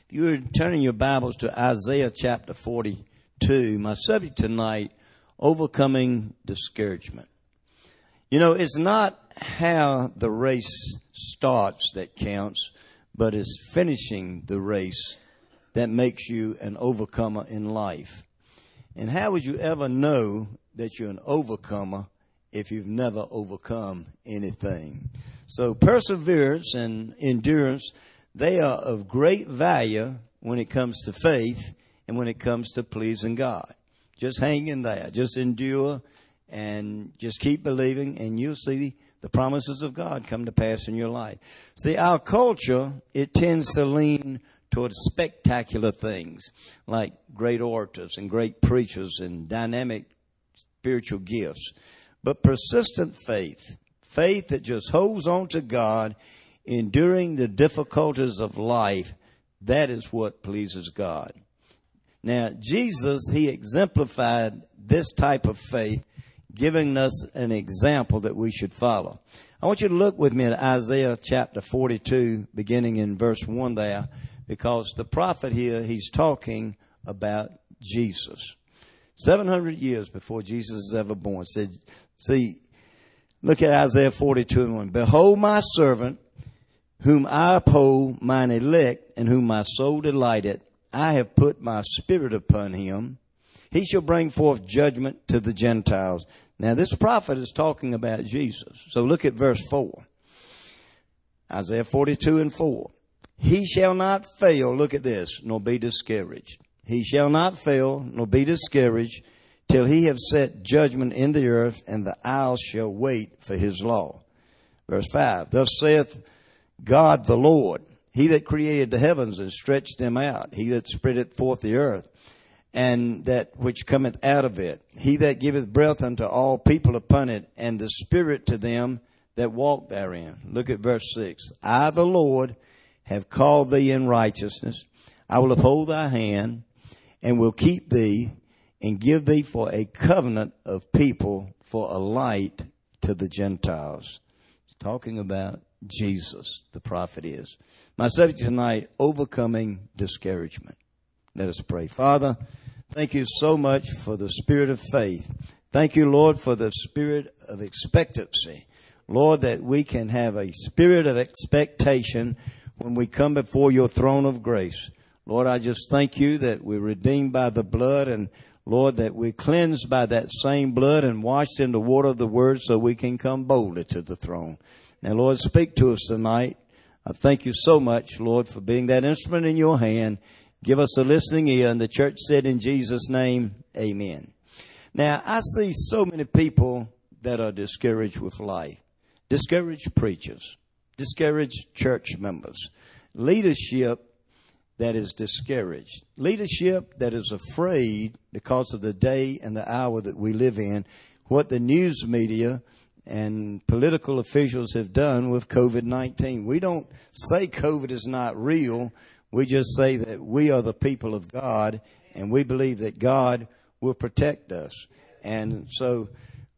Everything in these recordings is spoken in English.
If you were turning your Bibles to Isaiah chapter 42, my subject tonight, overcoming discouragement. You know, it's not how the race starts that counts, but it's finishing the race that makes you an overcomer in life. And how would you ever know that you're an overcomer if you've never overcome anything? So perseverance and endurance, they are of great value when it comes to faith and when it comes to pleasing God. Just hang in there. Just endure and just keep believing, and you'll see the promises of God come to pass in your life. See, our culture, it tends to lean toward spectacular things like great orators and great preachers and dynamic spiritual gifts. But persistent faith, faith that just holds on to God, enduring the difficulties of life, that is what pleases God. Now, Jesus, he exemplified this type of faith, giving us an example that we should follow. I want you to look with me at Isaiah chapter 42, beginning in verse 1 there, because the prophet here, he's talking about Jesus. 700 years before Jesus is ever born. Look at Isaiah 42 and 1. Behold my servant, whom I uphold, mine elect, and whom my soul delighteth. I have put my spirit upon him. He shall bring forth judgment to the Gentiles. Now this prophet is talking about Jesus. So look at verse 4. Isaiah 42 and 4. He shall not fail, look at this, nor be discouraged. He shall not fail, nor be discouraged, till he have set judgment in the earth, and the isles shall wait for his law. Verse 5. Thus saith God the Lord, he that created the heavens and stretched them out, he that spreadeth forth the earth, and that which cometh out of it, he that giveth breath unto all people upon it, and the spirit to them that walk therein. Look at verse 6. I, the Lord, have called thee in righteousness. I will uphold thy hand, and will keep thee, and give thee for a covenant of people, for a light to the Gentiles. It's talking about Jesus, the prophet is. My subject tonight, overcoming discouragement. Let us pray. Father, thank you so much for the spirit of faith. Thank you, Lord, for the spirit of expectancy. Lord, that we can have a spirit of expectation when we come before your throne of grace. Lord, I just thank you that we're redeemed by the blood, and Lord, that we're cleansed by that same blood and washed in the water of the word so we can come boldly to the throne. Now, Lord, speak to us tonight. I thank you so much, Lord, for being that instrument in your hand. Give us a listening ear. And the church said in Jesus' name, amen. Now, I see so many people that are discouraged with life. Discouraged preachers. Discouraged church members. Leadership that is discouraged. Leadership that is afraid because of the day and the hour that we live in. What the news media and political officials have done with COVID-19. We don't say COVID is not real. We just say that we are the people of God, and we believe that God will protect us. And so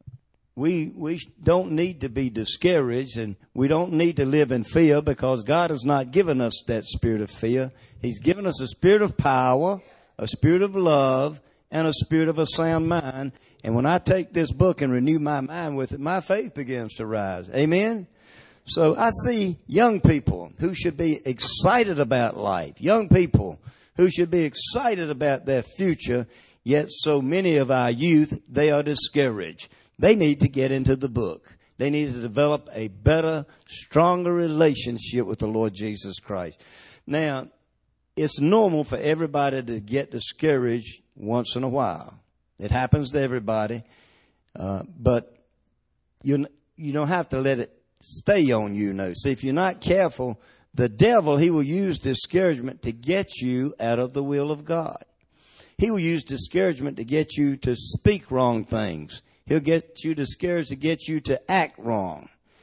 we don't need to be discouraged, and we don't need to live in fear, because God has not given us that spirit of fear. He's given us a spirit of power, a spirit of love, and a spirit of a sound mind. And when I take this book and renew my mind with it, my faith begins to rise. Amen? So I see young people who should be excited about life. Young people who should be excited about their future. Yet so many of our youth, they are discouraged. They need to get into the book. They need to develop a better, stronger relationship with the Lord Jesus Christ. Now, it's normal for everybody to get discouraged once in a while. It happens to everybody, but you don't have to let it stay on you. No. See, if you're not careful, the devil, he will use discouragement to get you out of the will of God. He will use discouragement to get you to speak wrong things. He'll get you discouraged to get you to act wrong.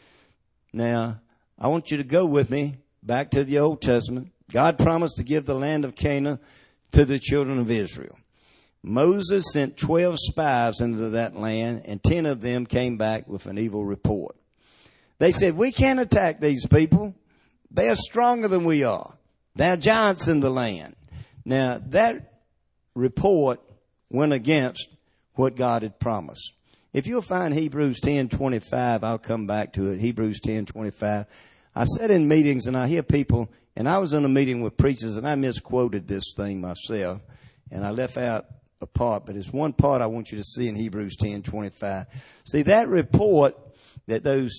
Now, I want you to go with me back to the Old Testament. God promised to give the land of Canaan to the children of Israel. Moses sent 12 spies into that land, and 10 of them came back with an evil report. They said, we can't attack these people. They are stronger than we are. There are giants in the land. Now, that report went against what God had promised. If you'll find Hebrews 10:25, I'll come back to it. Hebrews 10:25. I sat in meetings and I hear people, and I was in a meeting with preachers and I misquoted this thing myself, and I left out a part, but it's one part I want you to see in Hebrews 10:25. See, that report that those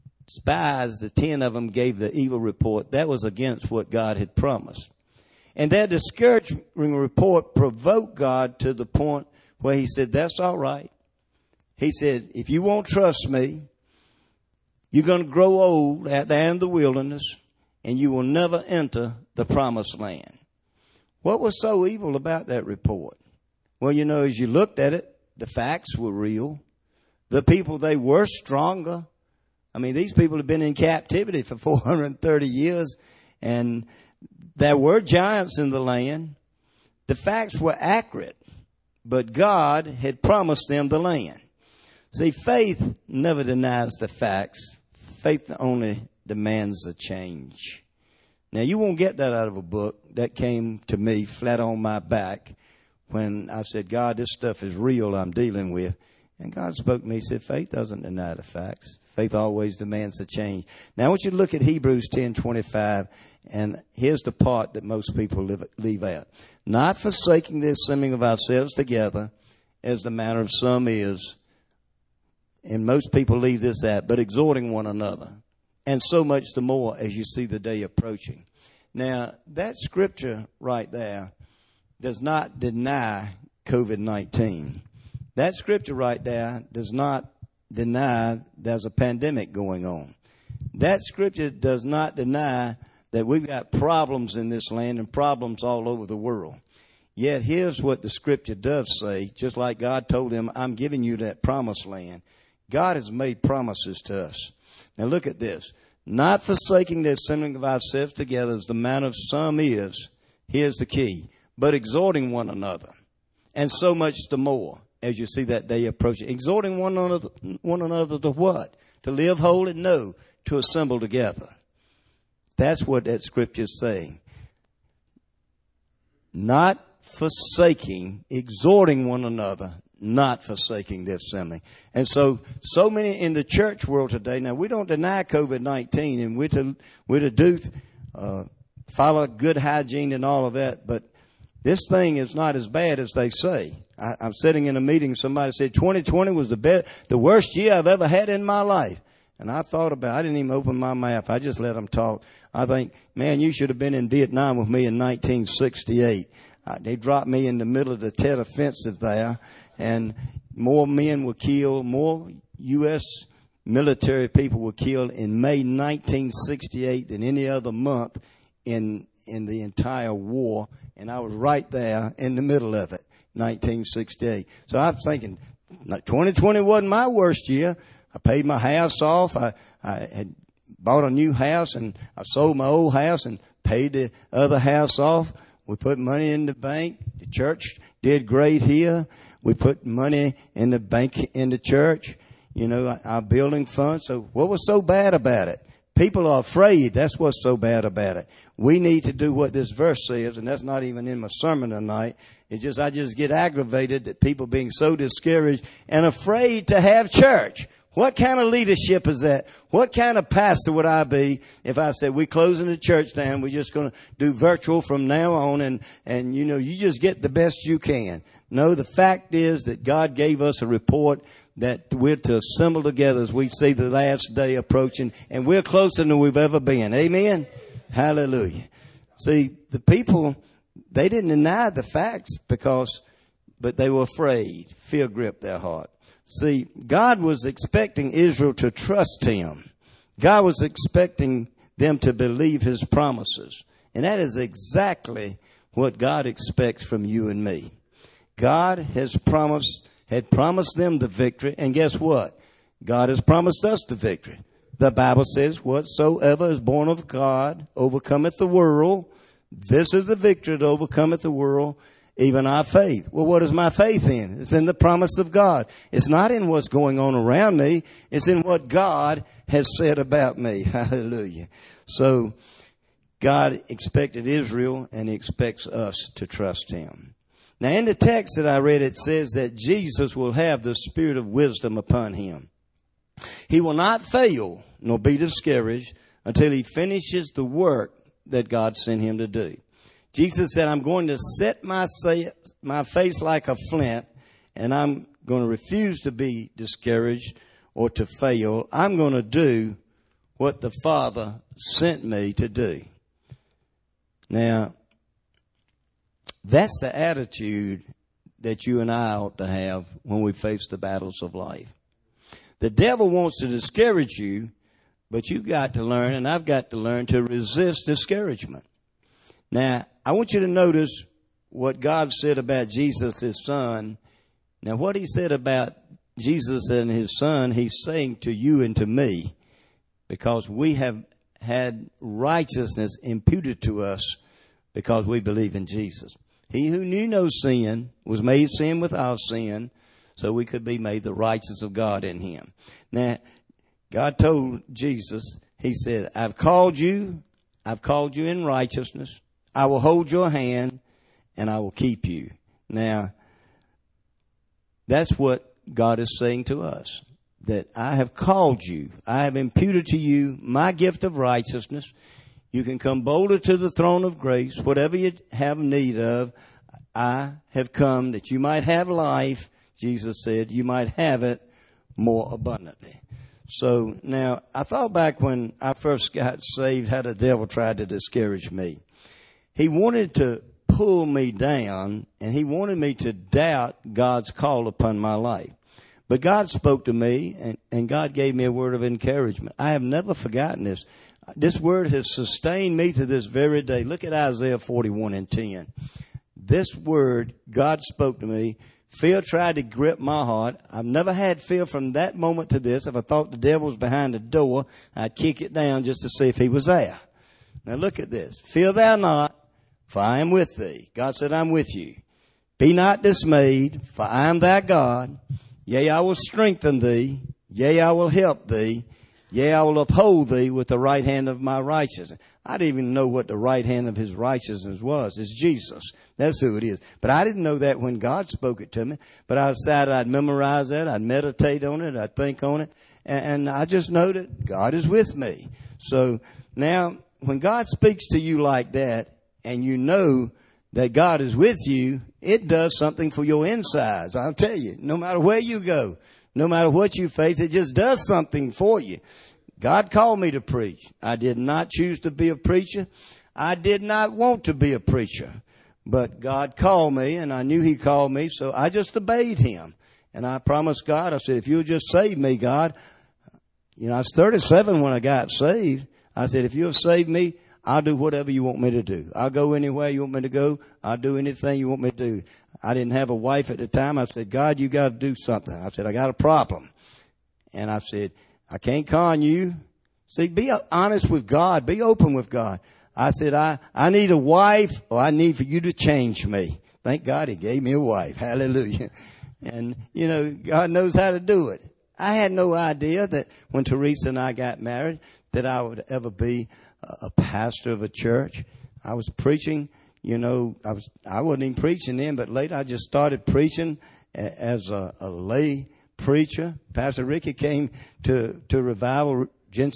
spies, the 10 of them, gave the evil report, that was against what God had promised. And that discouraging report provoked God to the point where he said, that's all right. He said, if you won't trust me, you're going to grow old out there in the wilderness and you will never enter the promised land. What was so evil about that report? Well, you know, as you looked at it, the facts were real. The people, they were stronger. I mean, these people have been in captivity for 430 years, and there were giants in the land. The facts were accurate, but God had promised them the land. See, faith never denies the facts. Faith only demands a change. Now, you won't get that out of a book. That came to me flat on my back when I said, God, this stuff is real I'm dealing with. And God spoke to me. He said, faith doesn't deny the facts. Faith always demands a change. Now, I want you to look at Hebrews 10:25, and here's the part that most people leave out. Not forsaking the assembling of ourselves together, as the manner of some is, and most people leave this out, but exhorting one another, and so much the more as you see the day approaching. Now, that scripture right there does not deny COVID-19. That scripture right there does not deny there's a pandemic going on. That scripture does not deny that we've got problems in this land and problems all over the world. Yet here's what the scripture does say, just like God told them, I'm giving you that promised land. God has made promises to us. Now look at this. Not forsaking the assembling of ourselves together as the manner of some is, here's the key, but exhorting one another, and so much the more as you see that day approaching. Exhorting one another to what? To live holy? No, to assemble together. That's what that scripture is saying. Not forsaking, exhorting one another, not forsaking the assembly. And so many in the church world today, now we don't deny COVID-19, and we're to do follow good hygiene and all of that, but this thing is not as bad as they say. I'm sitting in a meeting, somebody said 2020 was the worst year I've ever had in my life. And I thought I didn't even open my mouth. I just let them talk. I think, man, you should have been in Vietnam with me in 1968. They dropped me in the middle of the Tet Offensive there, and more men were killed, more U.S. military people were killed in May 1968 than any other month in the entire war. And I was right there in the middle of it, 1968. So I was thinking, 2020 wasn't my worst year. I paid my house off. I had bought a new house, and I sold my old house and paid the other house off. We put money in the bank. The church did great here. We put money in the bank in the church, our building fund. So what was so bad about it? People are afraid. That's what's so bad about it. We need to do what this verse says, and that's not even in my sermon tonight. I just get aggravated that people being so discouraged and afraid to have church. What kind of leadership is that? What kind of pastor would I be if I said, we're closing the church down, we're just going to do virtual from now on, and you just get the best you can. No, the fact is that God gave us a report that we're to assemble together as we see the last day approaching, and we're closer than we've ever been. Amen? Hallelujah. See, the people, they didn't deny the facts but they were afraid. Fear gripped their heart. See, God was expecting Israel to trust him. God was expecting them to believe his promises. And that is exactly what God expects from you and me. God had promised them the victory. And guess what? God has promised us the victory. The Bible says, whatsoever is born of God overcometh the world. This is the victory that overcometh the world, even our faith. Well, what is my faith in? It's in the promise of God. It's not in what's going on around me. It's in what God has said about me. Hallelujah. So God expected Israel, and he expects us to trust him. Now, in the text that I read, it says that Jesus will have the spirit of wisdom upon him. He will not fail nor be discouraged until he finishes the work that God sent him to do. Jesus said, I'm going to set my face like a flint, and I'm going to refuse to be discouraged or to fail. I'm going to do what the Father sent me to do. Now, that's the attitude that you and I ought to have when we face the battles of life. The devil wants to discourage you, but you've got to learn, and I've got to learn to resist discouragement. Now, I want you to notice what God said about Jesus, his son. Now, what he said about Jesus and his son, he's saying to you and to me, because we have had righteousness imputed to us because we believe in Jesus. He who knew no sin was made sin with our sin, so we could be made the righteousness of God in him. Now, God told Jesus, he said, I've called you in righteousness. I will hold your hand, and I will keep you. Now, that's what God is saying to us, that I have called you. I have imputed to you my gift of righteousness. You can come boldly to the throne of grace. Whatever you have need of, I have come that you might have life. Jesus said, you might have it more abundantly. So now, I thought back when I first got saved, how the devil tried to discourage me. He wanted to pull me down, and he wanted me to doubt God's call upon my life. But God spoke to me, and God gave me a word of encouragement. I have never forgotten this. This word has sustained me to this very day. Look at Isaiah 41:10. This word, God spoke to me. Fear tried to grip my heart. I've never had fear from that moment to this. If I thought the devil was behind the door, I'd kick it down just to see if he was there. Now look at this. Fear thou not, for I am with thee. God said, I'm with you. Be not dismayed, for I am thy God. Yea, I will strengthen thee. Yea, I will help thee. Yea, I will uphold thee with the right hand of my righteousness. I didn't even know what the right hand of his righteousness was. It's Jesus. That's who it is. But I didn't know that when God spoke it to me. But I decided I'd memorize that. I'd meditate on it. I'd think on it. And I just know that God is with me. So now, when God speaks to you like that, and you know that God is with you, it does something for your insides. I'll tell you, no matter where you go, no matter what you face, it just does something for you. God called me to preach. I did not choose to be a preacher. I did not want to be a preacher. But God called me, and I knew he called me, so I just obeyed him. And I promised God, I said, if you'll just save me, God. You know, I was 37 when I got saved. I said, if you'll save me, I'll do whatever you want me to do. I'll go anywhere you want me to go. I'll do anything you want me to do. I didn't have a wife at the time. I said, God, you got to do something. I said, I got a problem. And I said, I can't con you. See, be honest with God. Be open with God. I said, I need a wife, or I need for you to change me. Thank God he gave me a wife. Hallelujah. And, you know, God knows how to do it. I had no idea that when Teresa and I got married that I would ever be a pastor of a church. I was preaching, you know, I wasn't even preaching then, but later I just started preaching as a lay preacher. Pastor Ricky came to revival.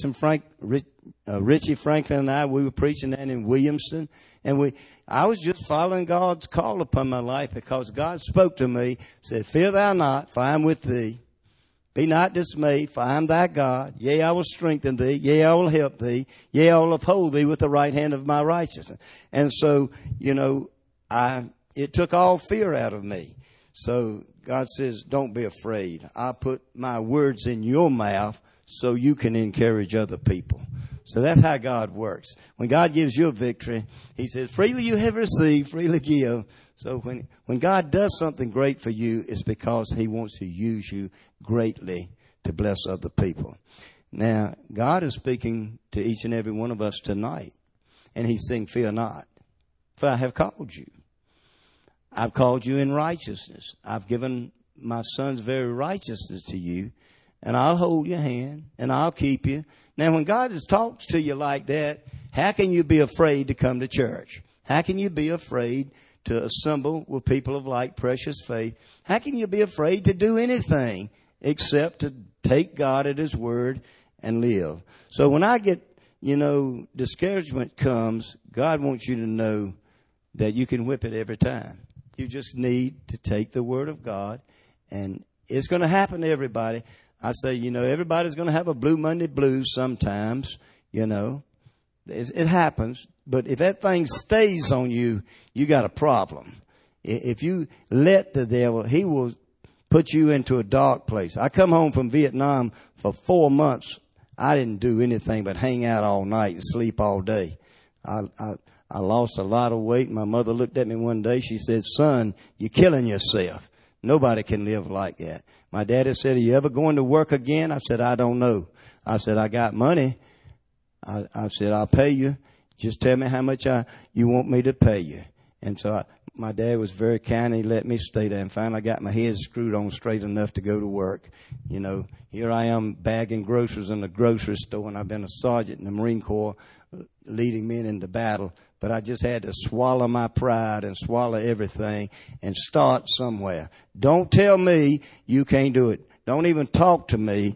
Richie Franklin and I, we were preaching that in Williamston, and I was just following God's call upon my life because God spoke to me, said, fear thou not, for I am with thee. Be not dismayed, for I am thy God. Yea, I will strengthen thee. Yea, I will help thee. Yea, I will uphold thee with the right hand of my righteousness. And so, you know, it took all fear out of me. So God says, don't be afraid. I put my words in your mouth so you can encourage other people. So that's how God works. When God gives you a victory, he says, freely you have received, freely give. So when God does something great for you, it's because he wants to use you greatly to bless other people. Now, God is speaking to each and every one of us tonight. And he's saying, fear not, for I have called you. I've called you in righteousness. I've given my son's very righteousness to you. And I'll hold your hand and I'll keep you. Now, when God talks to you like that, How can you be afraid to come to church? How can you be afraid to assemble with people of like precious faith? How can you be afraid to do anything except to take God at His word and live? So when I get, discouragement comes, God wants you to know that you can whip it every time. You just need to take the word of God, and it's going to happen to everybody. I say, everybody's going to have a Blue Monday blues sometimes, It happens. But if that thing stays on you, you got a problem. If you let the devil, he will put you into a dark place. I come home from Vietnam for 4 months. I didn't do anything but hang out all night and sleep all day. I lost a lot of weight. My mother looked at me one day. She said, "Son, you're killing yourself. Nobody can live like that." My daddy said, "Are you ever going to work again?" I said, "I don't know." I said, "I got money." I said, "I'll pay you. Just tell me how much you want me to pay you." And so my dad was very kind. He let me stay there. And finally I got my head screwed on straight enough to go to work. Here I am bagging groceries in the grocery store, and I've been a sergeant in the Marine Corps leading men into battle. But I just had to swallow my pride and swallow everything and start somewhere. Don't tell me you can't do it. Don't even talk to me.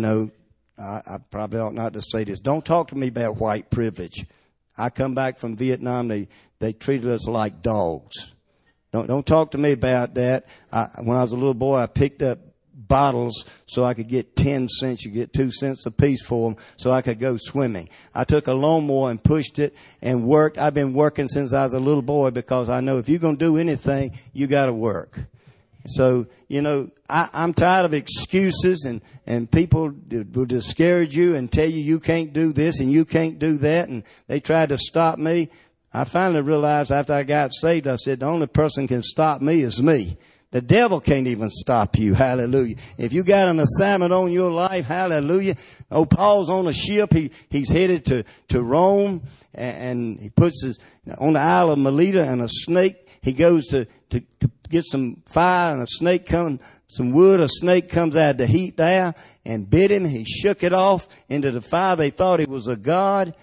I probably ought not to say this. Don't talk to me about white privilege. I come back from Vietnam. They treated us like dogs. Don't talk to me about that. When I was a little boy, I picked up bottles so I could get 10 cents. You get 2 cents a piece for them so I could go swimming. I took a lawnmower and pushed it and worked. I've been working since I was a little boy because I know if you're going to do anything, you got to work. So, I'm tired of excuses and people will discourage you and tell you can't do this and you can't do that. And they tried to stop me. I finally realized after I got saved, I said, the only person can stop me is me. The devil can't even stop you. Hallelujah. If you got an assignment on your life, hallelujah. Oh, Paul's on a ship. He's headed to Rome, and he puts on the Isle of Melita, and a snake. He goes to get some fire, and some wood. A snake comes out of the heat there and bit him. He shook it off into the fire. They thought he was a god.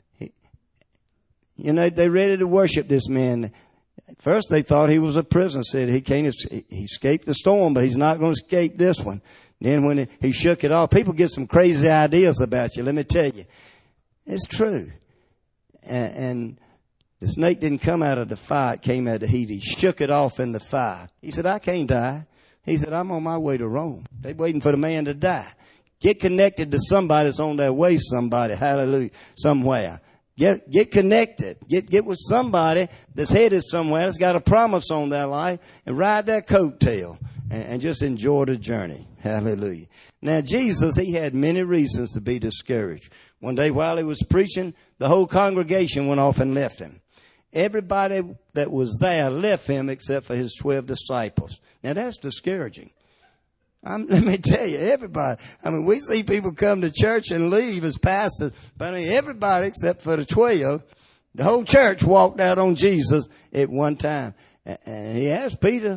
They're ready to worship this man. At first they thought he was a prisoner. Said he escaped the storm, but he's not going to escape this one. Then when he shook it off, people get some crazy ideas about you. Let me tell you, it's true. And the snake didn't come out of the fire. It came out of the heat. He shook it off in the fire. He said, "I can't die." He said, "I'm on my way to Rome." They're waiting for the man to die. Get connected to somebody that's on their way, somebody. Hallelujah. Somewhere. Get connected. Get with somebody that's headed somewhere, that's got a promise on their life, and ride that coattail and just enjoy the journey. Hallelujah. Now, Jesus, he had many reasons to be discouraged. One day while he was preaching, the whole congregation went off and left him. Everybody that was there left him except for his 12 disciples. Now, that's discouraging. Let me tell you, everybody. We see people come to church and leave as pastors, but everybody except for the 12, the whole church walked out on Jesus at one time. And he asked Peter,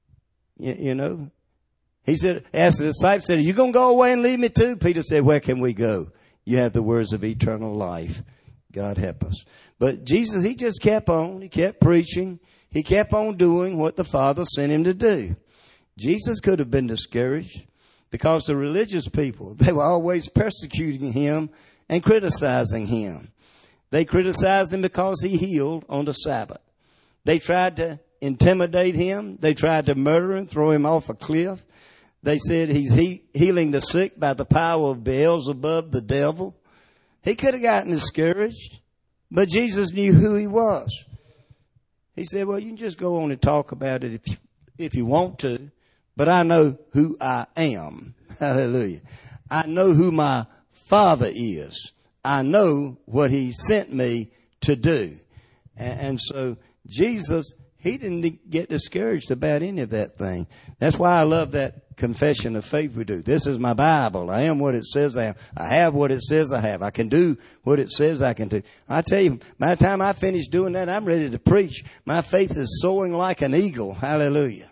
he asked the disciples, "Are you going to go away and leave me too?" Peter said, "Where can we go? You have the words of eternal life." God help us. But Jesus, he just kept on. He kept preaching. He kept on doing what the Father sent him to do. Jesus could have been discouraged because the religious people, they were always persecuting him and criticizing him. They criticized him because he healed on the Sabbath. They tried to intimidate him. They tried to murder him, throw him off a cliff. They said he's healing the sick by the power of Beelzebub, the devil. He could have gotten discouraged, but Jesus knew who he was. He said, "Well, you can just go on and talk about it if you want to. But I know who I am." Hallelujah. I know who my Father is. I know what he sent me to do. And so Jesus, he didn't get discouraged about any of that thing. That's why I love that confession of faith we do. This is my Bible. I am what it says I am. I have what it says I have. I can do what it says I can do. I tell you, by the time I finish doing that, I'm ready to preach. My faith is soaring like an eagle. Hallelujah.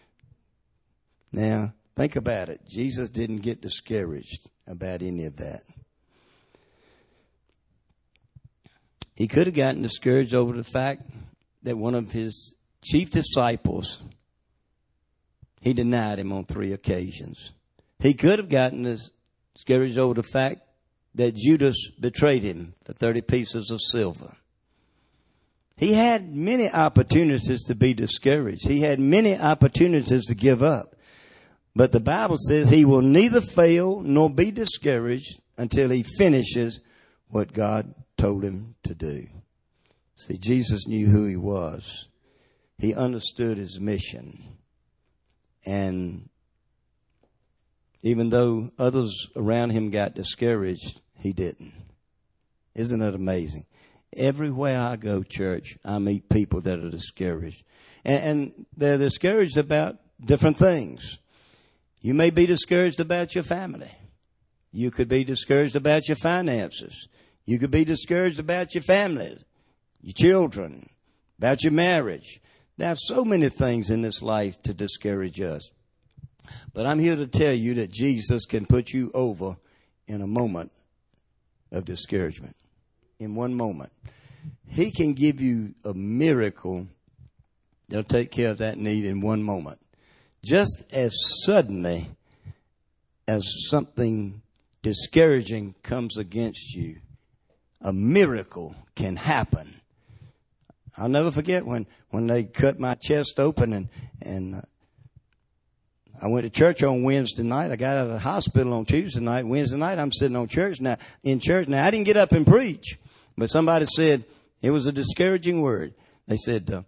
Now, think about it. Jesus didn't get discouraged about any of that. He could have gotten discouraged over the fact that one of his chief disciples, he denied him on 3 occasions. He could have gotten discouraged over the fact that Judas betrayed him for 30 pieces of silver. He had many opportunities to be discouraged. He had many opportunities to give up. But the Bible says he will neither fail nor be discouraged until he finishes what God told him to do. See, Jesus knew who he was. He understood his mission. And even though others around him got discouraged, he didn't. Isn't it amazing? Everywhere I go, church, I meet people that are discouraged. And they're discouraged about different things. You may be discouraged about your family. You could be discouraged about your finances. You could be discouraged about your family, your children, about your marriage. There are so many things in this life to discourage us. But I'm here to tell you that Jesus can put you over in a moment of discouragement. In one moment. He can give you a miracle that'll take care of that need in one moment. Just as suddenly as something discouraging comes against you, a miracle can happen. I'll never forget when they cut my chest open and I went to church on Wednesday night. I got out of the hospital on Tuesday night. Wednesday night, I'm sitting in church now. I didn't get up and preach, but somebody said it was a discouraging word. They said,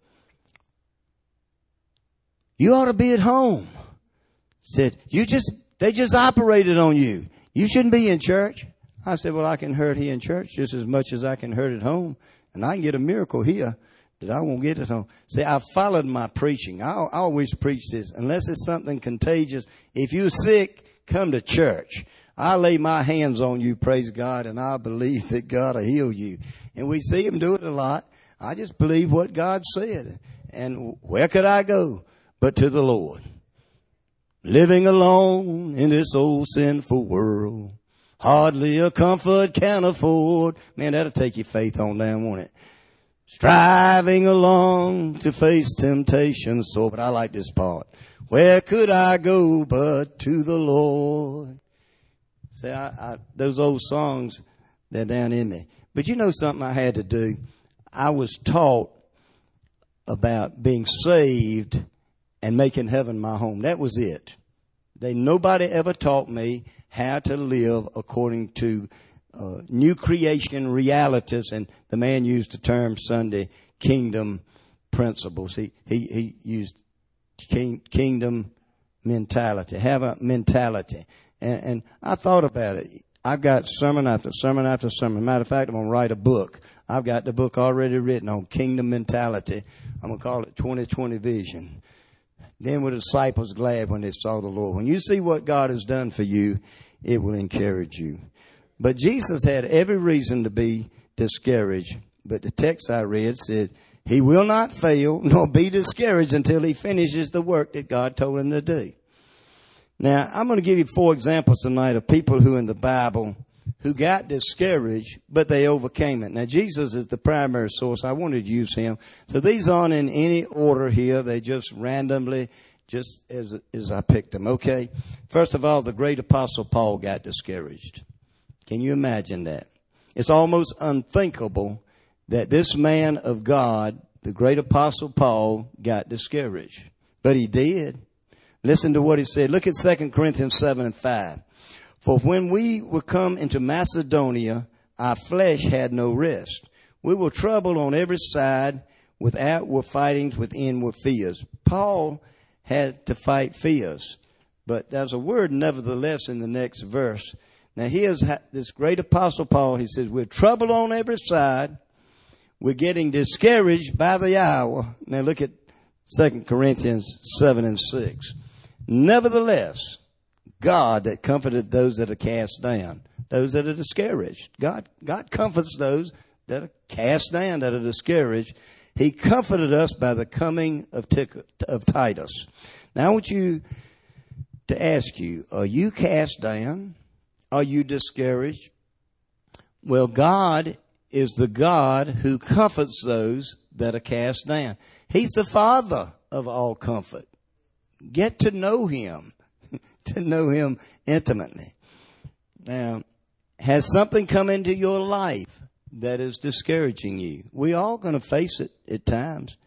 "You ought to be at home." Said, they just operated on you. You shouldn't be in church. I said, well, I can hurt here in church just as much as I can hurt at home, and I can get a miracle here that I won't get at home. See, I followed my preaching. I always preach this. Unless it's something contagious, if you're sick, come to church. I'll lay my hands on you, praise God, and I believe that God will heal you. And we see him do it a lot. I just believe what God said. And where could I go but to the Lord? Living alone in this old sinful world, hardly a comfort can afford. Man, that'll take your faith on down, won't it? Striving along to face temptation sore. But I like this part. Where could I go but to the Lord? See, those old songs, they're down in me. But you know something I had to do? I was taught about being saved and making heaven my home. That was it. Nobody ever taught me how to live according to new creation realities, and the man used the term Sunday kingdom principles. He used kingdom mentality. Have a mentality, and I thought about it. I've got sermon after sermon after sermon. Matter of fact, I'm going to write a book. I've got the book already written on kingdom mentality. I'm going to call it 2020 Vision. Then were the disciples glad when they saw the Lord. When you see what God has done for you, it will encourage you. But Jesus had every reason to be discouraged. But the text I read said, he will not fail nor be discouraged until he finishes the work that God told him to do. Now, I'm going to give you 4 examples tonight of people who in the Bible who got discouraged, but they overcame it. Now, Jesus is the primary source. I wanted to use him. So these aren't in any order here. They just randomly, just as I picked them. Okay. First of all, the great apostle Paul got discouraged. Can you imagine that? It's almost unthinkable that this man of God, the great apostle Paul, got discouraged. But he did. Listen to what he said. Look at 2 Corinthians 7:5. For when we were come into Macedonia, our flesh had no rest. We were troubled on every side with outward fightings, with inward fears. Paul had to fight fears. But there's a word nevertheless in the next verse. Now here's this great apostle Paul. He says, we're troubled on every side. We're getting discouraged by the hour. Now look at 2 Corinthians 7:6. Nevertheless, God that comforted those that are cast down, those that are discouraged. God comforts those that are cast down, that are discouraged. He comforted us by the coming of Titus. Now I want you to ask you, are you cast down? Are you discouraged? Well, God is the God who comforts those that are cast down. He's the Father of all comfort. Get to know Him, to know Him intimately. Now, has something come into your life that is discouraging you? We all going to face it at times.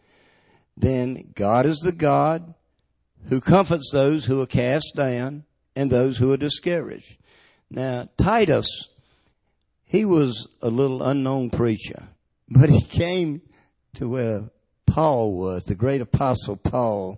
Then God is the God who comforts those who are cast down and those who are discouraged. Now, Titus, he was a little unknown preacher, but he came to where Paul was, the great apostle Paul.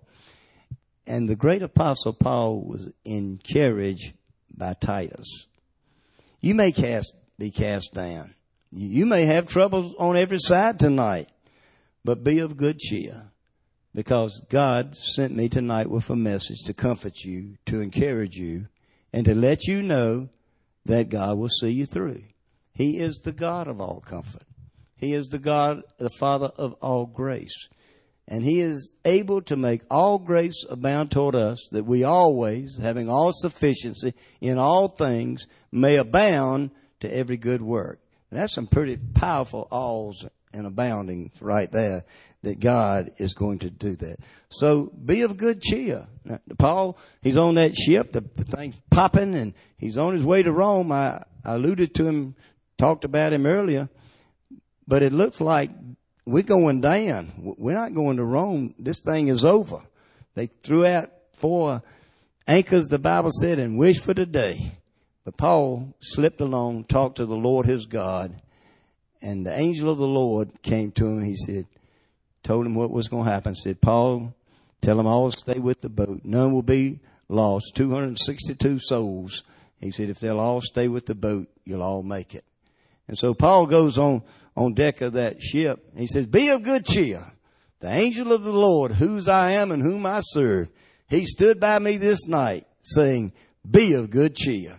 And the great apostle Paul was encouraged by Titus. You may be cast down. You may have troubles on every side tonight, but be of good cheer, because God sent me tonight with a message to comfort you, to encourage you, and to let you know that God will see you through. He is the God of all comfort. He is the God, the Father of all grace. And He is able to make all grace abound toward us, that we always, having all sufficiency in all things, may abound to every good work. That's some pretty powerful alls and abounding right there, that God is going to do that. So be of good cheer. Now, Paul, he's on that ship, the thing's popping, and he's on his way to Rome. I alluded to him, talked about him earlier, but it looks like we're going down. We're not going to Rome. This thing is over. They threw out 4 anchors, the Bible said, and wished for the day. But Paul slipped along, talked to the Lord his God, and the angel of the Lord came to him. He said, told him what was going to happen. Said, Paul, tell them all to stay with the boat. None will be lost. 262 souls. He said, if they'll all stay with the boat, you'll all make it. And so Paul goes on deck of that ship. He says, be of good cheer. The angel of the Lord, whose I am and whom I serve, he stood by me this night, saying, be of good cheer.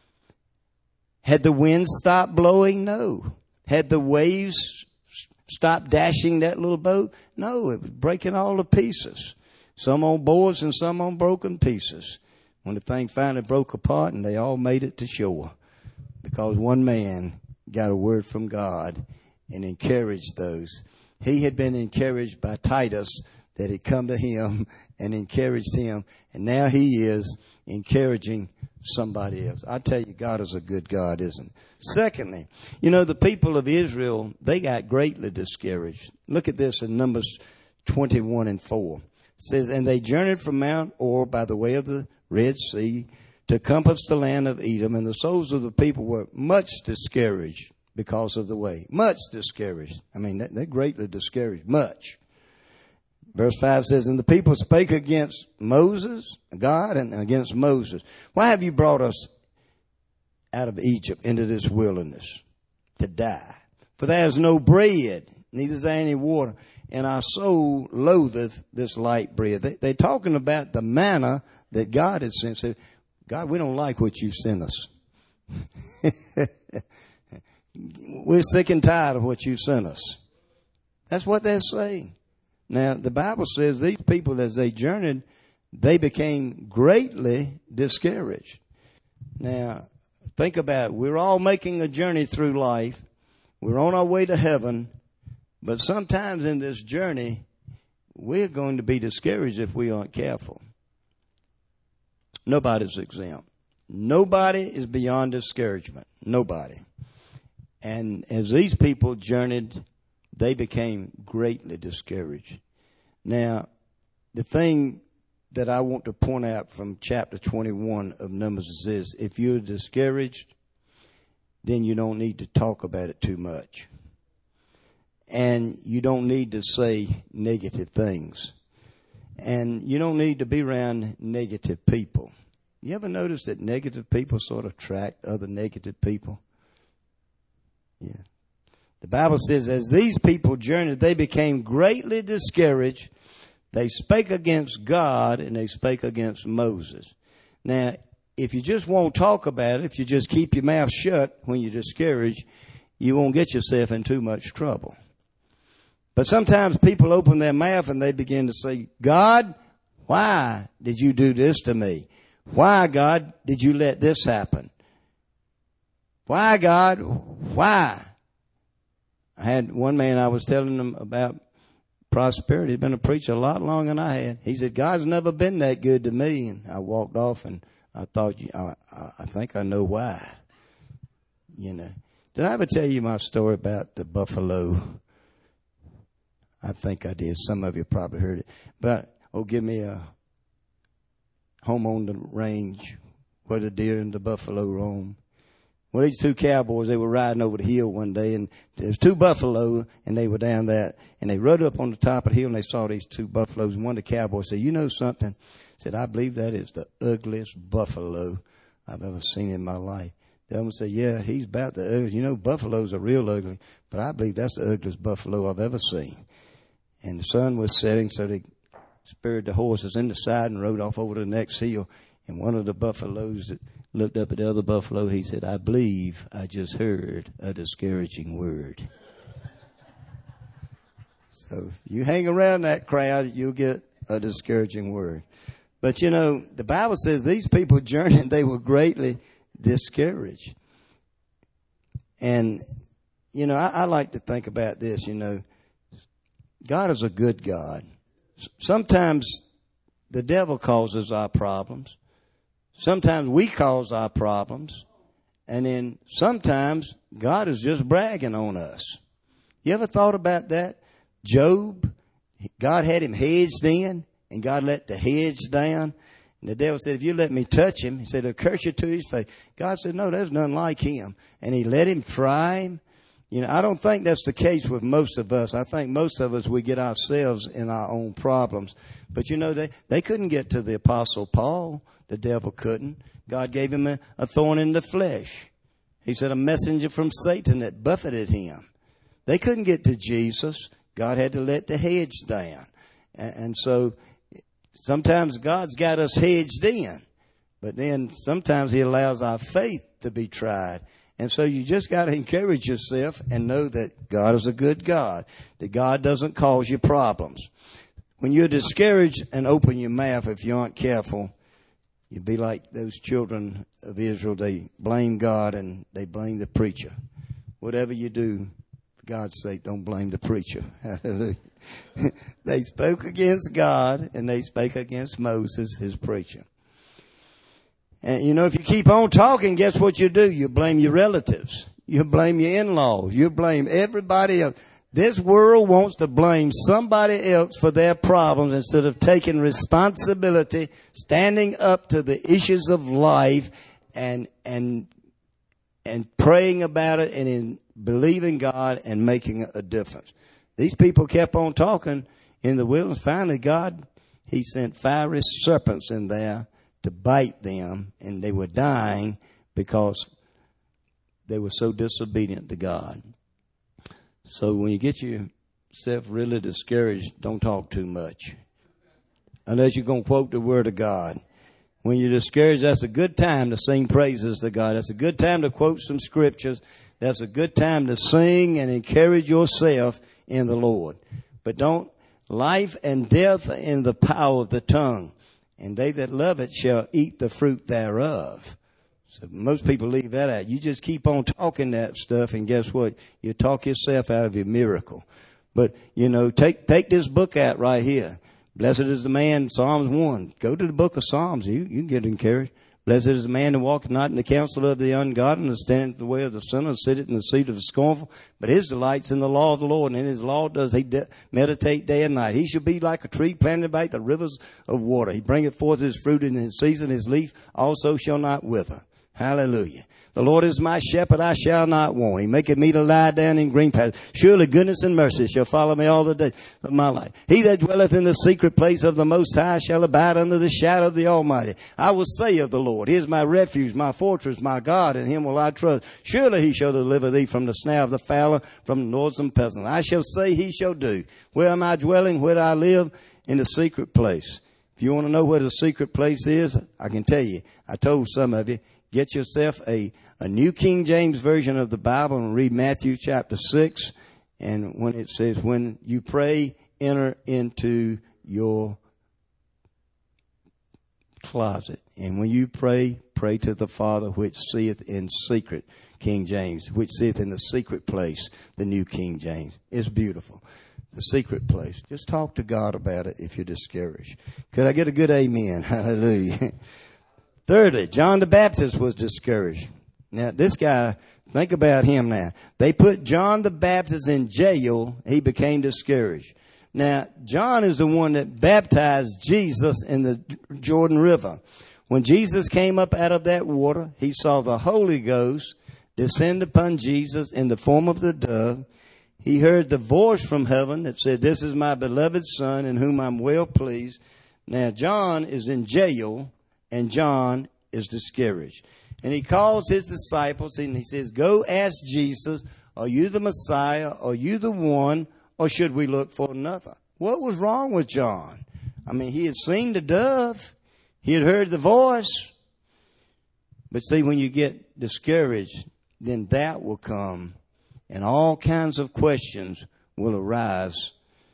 Had the wind stopped blowing? No. Had the waves stopped dashing that little boat? No, it was breaking all to pieces. Some on boards and some on broken pieces. When the thing finally broke apart, and they all made it to shore, because one man got a word from God and encouraged those. He had been encouraged by Titus, that had come to him and encouraged him, and now he is encouraging somebody else. I tell you, God is a good God, isn't he? Secondly, the people of Israel, they got greatly discouraged. Look at this in Numbers 21:4. It says, and they journeyed from Mount Or by the way of the Red Sea to compass the land of Edom, and the souls of the people were much discouraged because of the way. Much discouraged. I mean, they're greatly discouraged. Much. Verse 5 says, and the people spake against Moses, God, and against Moses. Why have you brought us out of Egypt into this wilderness to die? For there is no bread, neither is there any water, and our soul loatheth this light bread. They're talking about the manna that God has sent. So, God, we don't like what you've sent us. We're sick and tired of what you've sent us. That's what they're saying. Now, the Bible says these people, as they journeyed, they became greatly discouraged. Now, think about it. We're all making a journey through life. We're on our way to heaven. But sometimes in this journey, we're going to be discouraged if we aren't careful. Nobody's exempt. Nobody is beyond discouragement. Nobody. And as these people journeyed, they became greatly discouraged. Now, the thing that I want to point out from chapter 21 of Numbers is this: if you're discouraged, then you don't need to talk about it too much. And you don't need to say negative things. And you don't need to be around negative people. You ever notice that negative people sort of attract other negative people? Yeah. The Bible says, as these people journeyed, they became greatly discouraged. They spake against God and they spake against Moses. Now, if you just won't talk about it, if you just keep your mouth shut when you're discouraged, you won't get yourself in too much trouble. But sometimes people open their mouth and they begin to say, God, why did you do this to me? Why, God, did you let this happen? Why, God? Why? I had one man, I was telling him about prosperity. He'd been a preacher a lot longer than I had. He said, God's never been that good to me. And I walked off, and I thought, I think I know why. You know. Did I ever tell you my story about the buffalo? I think I did. Some of you probably heard it. But, give me a home on the range where the deer and the buffalo roam. Well, these two cowboys, they were riding over the hill one day, and there was two buffalo, and they were down that, and they rode up on the top of the hill, and they saw these two buffaloes, and one of the cowboys said, you know something? Said, I believe that is the ugliest buffalo I've ever seen in my life. The other one said, yeah, he's about the ugliest. You know, buffaloes are real ugly, but I believe that's the ugliest buffalo I've ever seen. And the sun was setting, so they spurred the horses in the side and rode off over to the next hill. And one of the buffaloes that looked up at the other buffalo, he said, I believe I just heard a discouraging word. So if you hang around that crowd, you'll get a discouraging word. But, you know, the Bible says these people journeyed, they were greatly discouraged. And, you know, I like to think about this, you know. God is a good God. Sometimes the devil causes our problems. Sometimes we cause our problems. And then sometimes God is just bragging on us. You ever thought about that? Job, God had him hedged in, and God let the hedge down. And the devil said, if you let me touch him, he said, I'll curse you to his face. God said, no, there's none like him. And he let him try him. You know, I don't think that's the case with most of us. I think most of us, we get ourselves in our own problems. But, you know, they couldn't get to the Apostle Paul. The devil couldn't. God gave him a thorn in the flesh. He said a messenger from Satan that buffeted him. They couldn't get to Jesus. God had to let the hedge down. And so sometimes God's got us hedged in. But then sometimes he allows our faith to be tried. And so you just got to encourage yourself and know that God is a good God, that God doesn't cause you problems. When you're discouraged and open your mouth, if you aren't careful, you'd be like those children of Israel. They blame God and they blame the preacher. Whatever you do, for God's sake, don't blame the preacher. Hallelujah. They spoke against God and they spake against Moses, his preacher. And, you know, if you keep on talking, guess what you do? You blame your relatives. You blame your in-laws. You blame everybody else. This world wants to blame somebody else for their problems instead of taking responsibility, standing up to the issues of life and praying about it and in believing God and making a difference. These people kept on talking in the wilderness. Finally, God, he sent fiery serpents in there to bite them, and they were dying because they were so disobedient to God. So when you get yourself really discouraged, don't talk too much. Unless you're going to quote the Word of God. When you're discouraged, that's a good time to sing praises to God. That's a good time to quote some scriptures. That's a good time to sing and encourage yourself in the Lord. But don't, life and death are in the power of the tongue. And they that love it shall eat the fruit thereof. So most people leave that out. You just keep on talking that stuff, and guess what? You talk yourself out of your miracle. But, you know, take this book out right here. Blessed is the man, Psalms 1. Go to the book of Psalms. You can get encouraged. Blessed is the man who walketh not in the counsel of the ungodly, and standeth in the way of the sinners, sitteth in the seat of the scornful. But his delight's in the law of the Lord, and in his law does he meditate day and night. He shall be like a tree planted by the rivers of water. He bringeth forth his fruit in his season, his leaf also shall not wither. Hallelujah. The Lord is my shepherd, I shall not want. He maketh me to lie down in green pastures. Surely goodness and mercy shall follow me all the days of my life. He that dwelleth in the secret place of the Most High shall abide under the shadow of the Almighty. I will say of the Lord, He is my refuge, my fortress, my God, in Him will I trust. Surely He shall deliver thee from the snare of the fowler, from the noisome pestilence. I shall say He shall do. Where am I dwelling? Where do I live? In the secret place. If you want to know where the secret place is, I can tell you. I told some of you, get yourself a New King James Version of the Bible and read Matthew chapter 6. And when it says, when you pray, enter into your closet. And when you pray, pray to the Father which seeth in secret, King James, which seeth in the secret place, the New King James. It's beautiful. The secret place. Just talk to God about it if you're discouraged. Could I get a good amen? Hallelujah. Thirdly, John the Baptist was discouraged. Now, this guy, think about him now. They put John the Baptist in jail. He became discouraged. Now, John is the one that baptized Jesus in the Jordan River. When Jesus came up out of that water, he saw the Holy Ghost descend upon Jesus in the form of the dove. He heard the voice from heaven that said, "This is my beloved Son in whom I'm well pleased." Now, John is in jail, and John is discouraged. And he calls his disciples and he says, "Go ask Jesus, are you the Messiah? Are you the one? Or should we look for another?" What was wrong with John? I mean, he had seen the dove. He had heard the voice. But see, when you get discouraged, then doubt will come. And all kinds of questions will arise.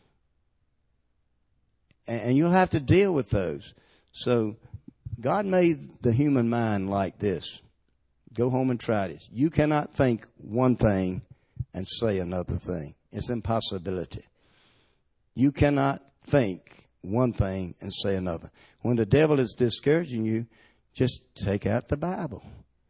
And you'll have to deal with those. So God made the human mind like this. Go home and try this. You cannot think one thing and say another thing. It's impossibility. You cannot think one thing and say another. When the devil is discouraging you, just take out the Bible.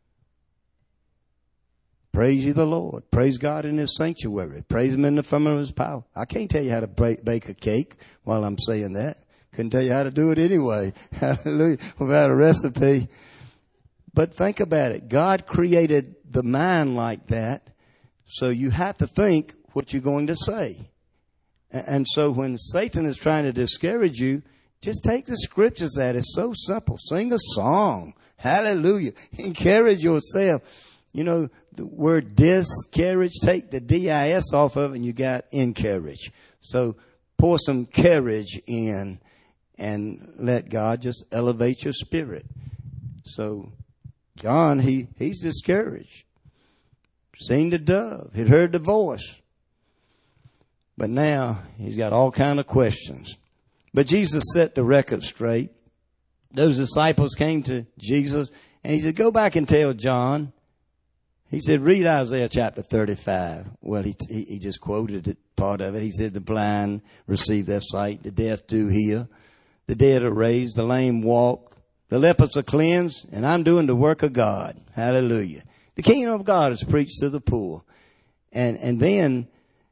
Praise ye the Lord. Praise God in His sanctuary. Praise Him in the firmament of His power. I can't tell you how to bake a cake while I'm saying that. Couldn't tell you how to do it anyway. Hallelujah. Without a recipe. But think about it. God created the mind like that. So you have to think what you're going to say. And so when Satan is trying to discourage you, just take the scriptures at it. It's so simple. Sing a song. Hallelujah. Encourage yourself. You know, the word discourage, take the D-I-S off of it and you got encourage. So pour some courage in and let God just elevate your spirit. So John, he's discouraged. Seen the dove. He'd heard the voice. But now he's got all kind of questions. But Jesus set the record straight. Those disciples came to Jesus and he said, "Go back and tell John." He said, "Read Isaiah chapter 35. Well, he just quoted it, part of it. He said, "The blind receive their sight, the deaf do hear, the dead are raised, the lame walk, the lepers are cleansed, and I'm doing the work of God." Hallelujah. The kingdom of God is preached to the poor. And then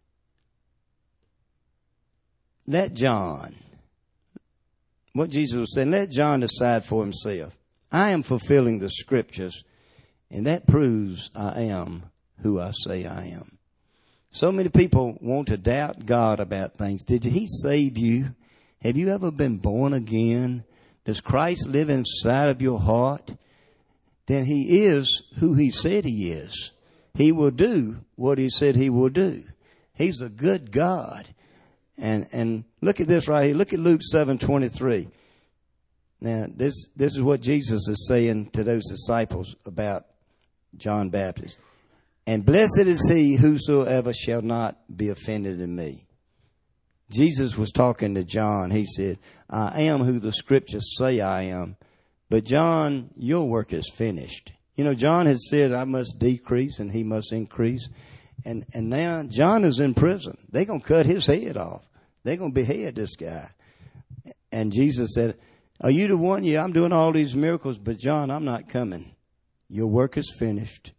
let John, what Jesus was saying, let John decide for himself. I am fulfilling the scriptures. And that proves I am who I say I am. So many people want to doubt God about things. Did He save you? Have you ever been born again? Does Christ live inside of your heart? Then He is who He said He is. He will do what He said He will do. He's a good God. And look at this right here. Look at Luke 7:23. Now, this is what Jesus is saying to those disciples about John Baptist. "And blessed is he whosoever shall not be offended in me." Jesus was talking to John. He said, "I am who the scriptures say I am. But John, your work is finished." You know, John had said, "I must decrease and he must increase." And now John is in prison. They're going to cut his head off. They're going to behead this guy. And Jesus said, "Are you the one? Yeah, I'm doing all these miracles, but John, I'm not coming. Your work is finished.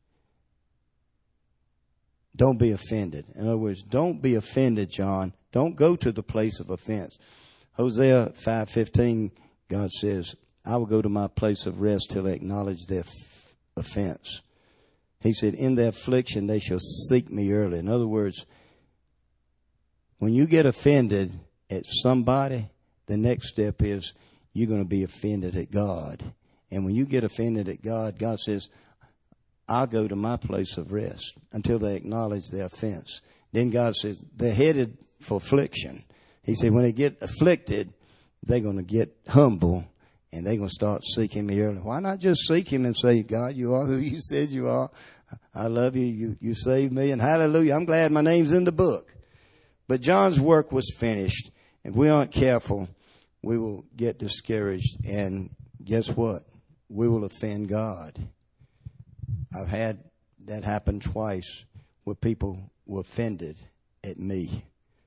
Don't be offended." In other words, don't be offended, John. Don't go to the place of offense. Hosea 5:15, God says, "I will go to my place of rest till they acknowledge their offense." He said, "In their affliction they shall seek me early." In other words, when you get offended at somebody, the next step is you're going to be offended at God. And when you get offended at God, God says, "I'll go to my place of rest until they acknowledge their offense." Then God says, they're headed for affliction. He said, when they get afflicted, they're going to get humble and they're going to start seeking me early. Why not just seek Him and say, "God, you are who you said you are. I love you. You saved me. And hallelujah, I'm glad my name's in the book." But John's work was finished. If we aren't careful, we will get discouraged. And guess what? we will offend God. I've had that happen twice where people were offended at me.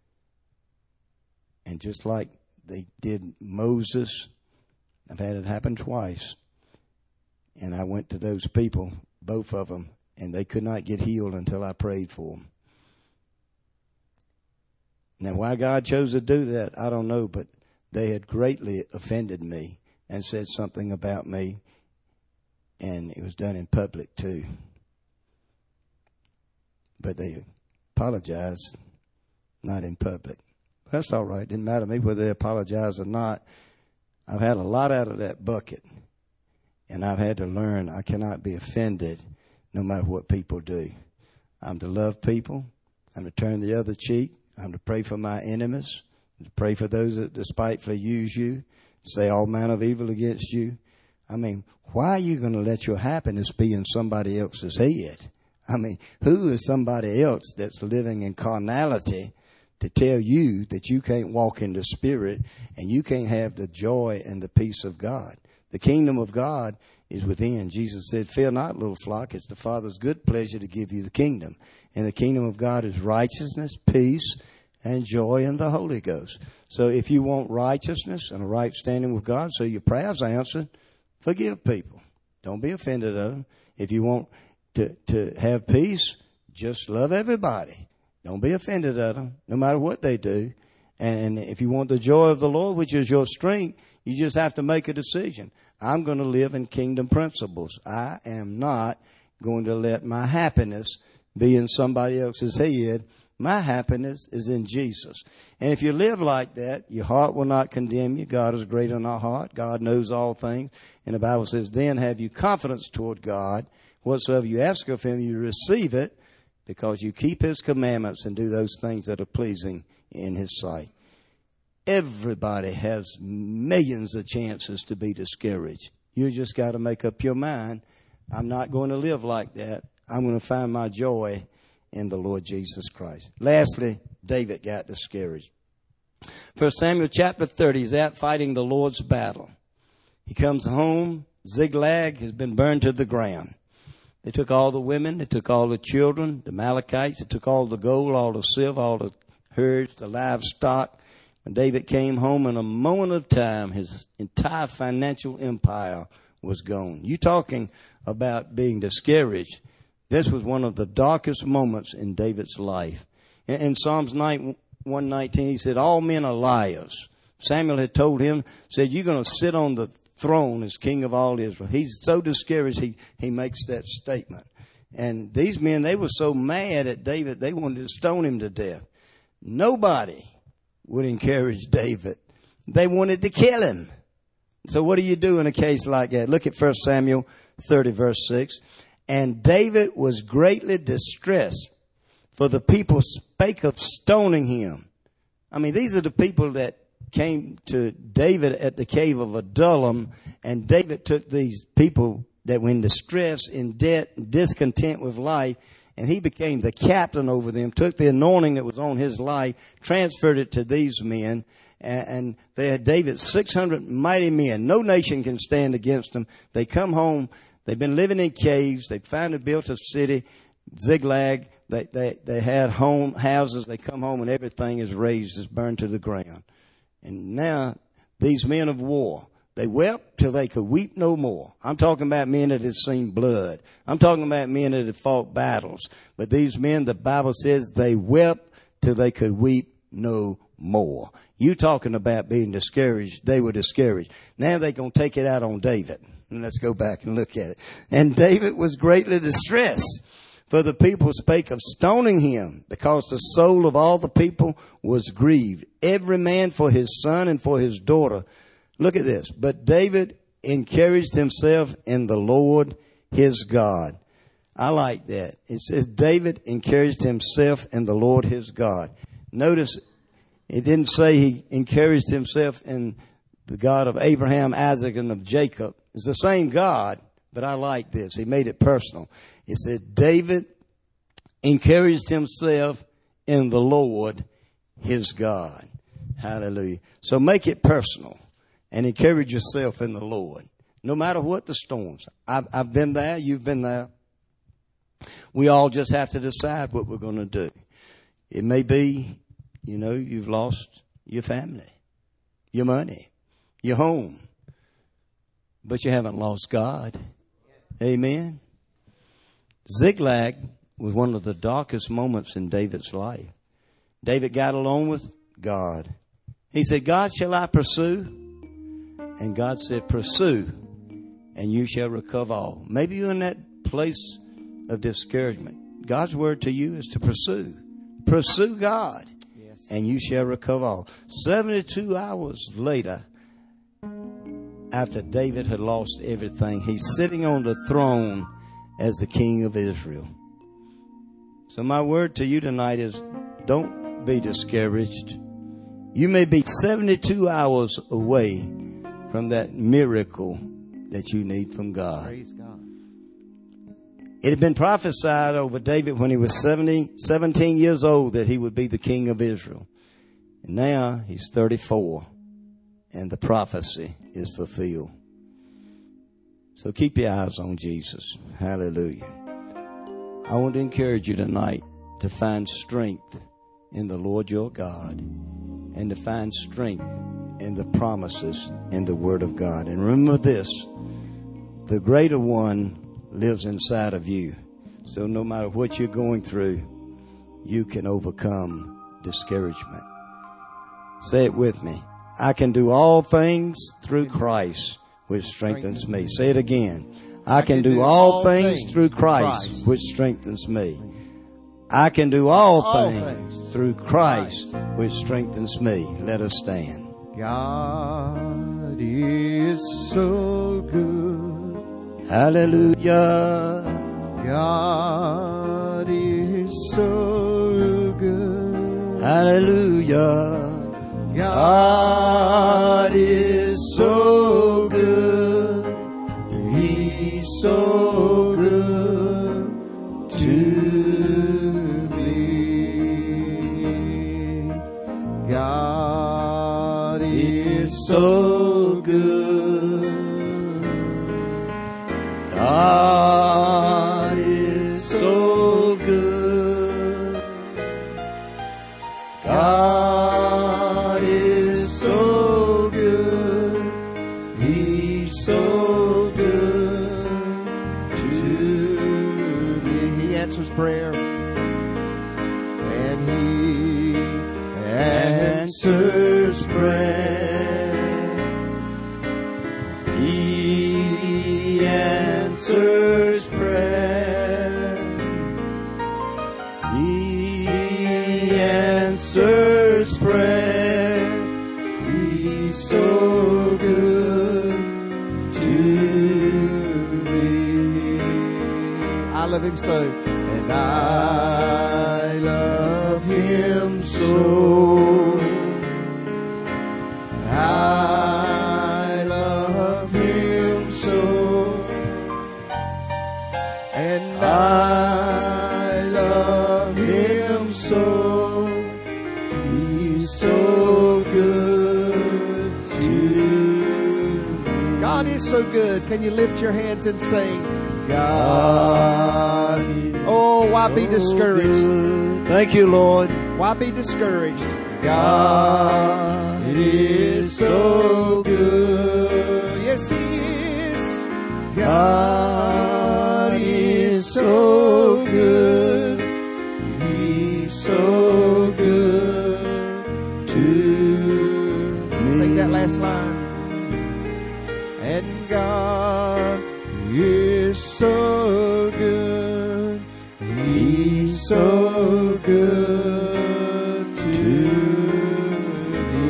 And just like they did Moses, I've had it happen twice. And I went to those people, both of them, and they could not get healed until I prayed for them. Now, why God chose to do that, I don't know, but they had greatly offended me and said something about me, and it was done in public too. But they apologized, not in public. That's all right. It didn't matter to me whether they apologized or not. I've had a lot out of that bucket, and I've had to learn I cannot be offended no matter what people do. I'm to love people. I'm to turn the other cheek. I'm to pray for my enemies, to pray for those that despitefully use you, say all manner of evil against you. I mean, why are you going to let your happiness be in somebody else's head? I mean, who is somebody else that's living in carnality to tell you that you can't walk in the Spirit and you can't have the joy and the peace of God? The kingdom of God is within. Jesus said, "Fear not, little flock. It's the Father's good pleasure to give you the kingdom." And the kingdom of God is righteousness, peace, and joy in the Holy Ghost. So if you want righteousness and a right standing with God, so your prayers answered, forgive people. Don't be offended at them. If you want to have peace, just love everybody. Don't be offended at them, no matter what they do. And if you want the joy of the Lord, which is your strength, you just have to make a decision. I'm going to live in kingdom principles. I am not going to let my happiness be in somebody else's head. My happiness is in Jesus. And if you live like that, your heart will not condemn you. God is greater than our heart. God knows all things. And the Bible says, then have you confidence toward God. Whatsoever you ask of him, you receive it, because you keep his commandments and do those things that are pleasing in his sight. Everybody has millions of chances to be discouraged. You just got to make up your mind. I'm not going to live like that. I'm going to find my joy in the Lord Jesus Christ. Lastly, David got discouraged. 1 Samuel chapter 30, he's out fighting the Lord's battle. He comes home. Ziklag has been burned to the ground. They took all the women, they took all the children, the Amalekites, they took all the gold, all the silver, all the herds, the livestock. When David came home, in a moment of time, his entire financial empire was gone. You talking about being discouraged. This was one of the darkest moments in David's life. In Psalms 119, he said, all men are liars. Samuel had told him, said, you're going to sit on the throne as king of all Israel. He's so discouraged, he makes that statement. And these men, they were so mad at David, they wanted to stone him to death. Nobody would encourage David. They wanted to kill him. So what do you do in a case like that? Look at 1 Samuel 30, verse 6. And David was greatly distressed, for the people spake of stoning him. I mean, these are the people that came to David at the cave of Adullam, and David took these people that were in distress, in debt, discontent with life, and he became the captain over them, took the anointing that was on his life, transferred it to these men, and they had David 600 mighty men. No nation can stand against them. They come home. They've been living in caves. They finally built a city, Ziklag. They had houses. They come home and everything is razed, is burned to the ground. And now these men of war, they wept till they could weep no more. I'm talking about men that had seen blood. I'm talking about men that had fought battles. But these men, the Bible says, they wept till they could weep no more. You talking about being discouraged. They were discouraged. Now they're going to take it out on David. And let's go back and look at it. And David was greatly distressed, for the people spake of stoning him, because the soul of all the people was grieved, every man for his son and for his daughter. Look at this. But David encouraged himself in the Lord his God. I like that. It says David encouraged himself in the Lord his God. Notice it didn't say he encouraged himself in the God of Abraham, Isaac, and of Jacob. It's the same God, but I like this. He made it personal. It said David encouraged himself in the Lord his God. Hallelujah. So make it personal and encourage yourself in the Lord. No matter what the storms. I've been there. You've been there. We all just have to decide what we're going to do. It may be, you've lost your family, your money, your home, but you haven't lost God. Amen. Ziklag was one of the darkest moments in David's life. David got alone with God. He said, God, shall I pursue? And God said, pursue, and you shall recover all. Maybe you're in that place of discouragement. God's word to you is to pursue. Pursue God, yes, and you shall recover all. 72 hours later, after David had lost everything, he's sitting on the throne as the king of Israel. So my word to you tonight is, don't be discouraged. You may be 72 hours away from that miracle that you need from God. Praise God. It had been prophesied over David when he was 17 years old that he would be the king of Israel. And now he's 34 and the prophecy is fulfilled. So keep your eyes on Jesus. Hallelujah. I want to encourage you tonight to find strength in the Lord your God and to find strength in the promises in the Word of God. And remember this, the greater one lives inside of you. So no matter what you're going through, you can overcome discouragement. Say it with me. I can do all things through Christ, which strengthens me. Say it again. I can do all things through Christ, which strengthens me. I can do all things through Christ, which strengthens me. Let us stand. God is so good. Hallelujah. God is so good. Hallelujah. God is so good. He's so good to me. God is so good. God is so good. God is so good. He's so good to me. He answers prayer. And He answers prayer. He answers prayer. He answers prayer. He's so good to me. I love Him so. And I love Him so. I love Him so. And I love Him so. He's so good to me. God is so good. Can you lift your hands and sing? God is oh, why be discouraged? Good. Thank you, Lord. Why be discouraged? God is so good. Yes, He is. God is so good. He's so good to me. Sing that last line. And God is so good. He's so good to me.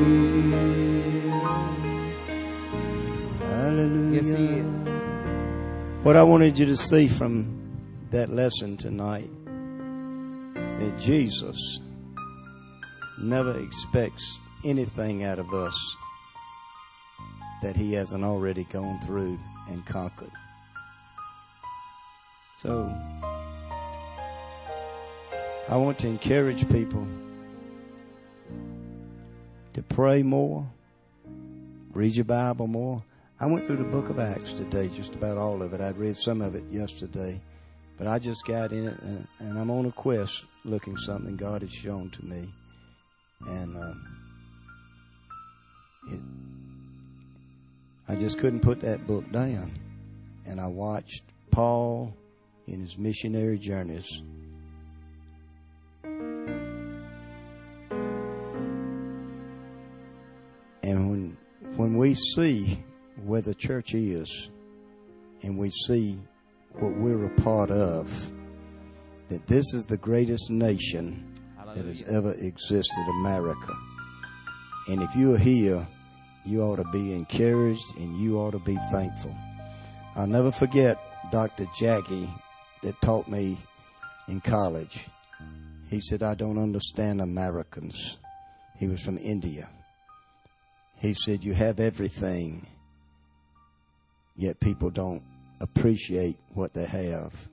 Hallelujah. Yes, He is. What I wanted you to see from that lesson tonight, that Jesus never expects anything out of us that He hasn't already gone through and conquered. So I want to encourage people to pray more, read your Bible more. I went through the book of Acts today, just about all of it. I'd read some of it yesterday. But I just got in it, and I'm on a quest looking something God has shown to me. And I just couldn't put that book down. And I watched Paul in his missionary journeys. And when we see where the church is, and we see what we're a part of, that this is the greatest nation that has ever existed, America. And if you're here, you ought to be encouraged and you ought to be thankful. I'll never forget Dr. Jackie that taught me in college. He said, I don't understand Americans. He was from India. He said, you have everything, yet people don't appreciate what they have.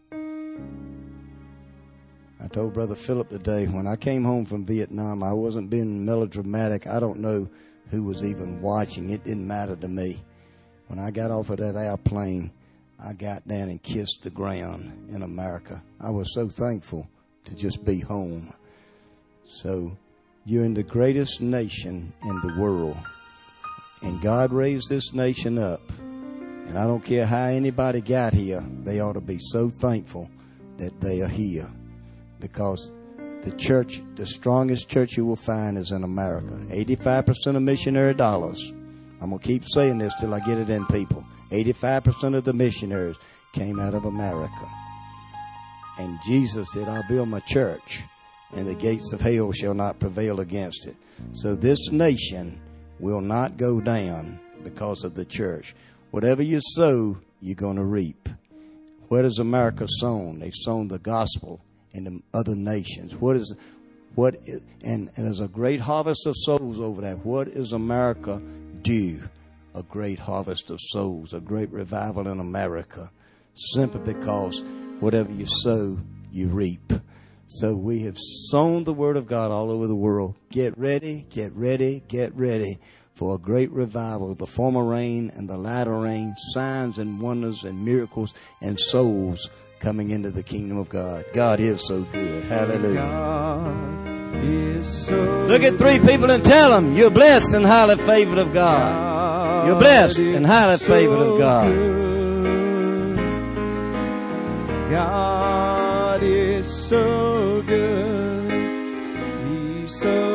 I told Brother Philip today, when I came home from Vietnam, I wasn't being melodramatic. I don't know who was even watching. It didn't matter to me. When I got off of that airplane, I got down and kissed the ground in America. I was so thankful to just be home. So you're in the greatest nation in the world. And God raised this nation up. And I don't care how anybody got here, they ought to be so thankful that they are here. Because the church, the strongest church you will find is in America. 85% of missionary dollars. I'm going to keep saying this till I get it in people. 85% of the missionaries came out of America. And Jesus said, I'll build my church, and the gates of hell shall not prevail against it. So this nation will not go down because of the church. Whatever you sow, you're going to reap. Where does America sown? They've sown the gospel in the other nations. And there's a great harvest of souls over there. What is America due? A great harvest of souls, a great revival in America, simply because whatever you sow, you reap. So we have sown the word of God all over the world. Get ready, get ready, get ready for a great revival, the former rain and the latter rain, signs and wonders and miracles and souls coming into the kingdom of God. God is so good. Hallelujah. God is so Look at three people and tell them, you're blessed and highly favored of God. You're blessed and highly favored of God. God is so good. He's so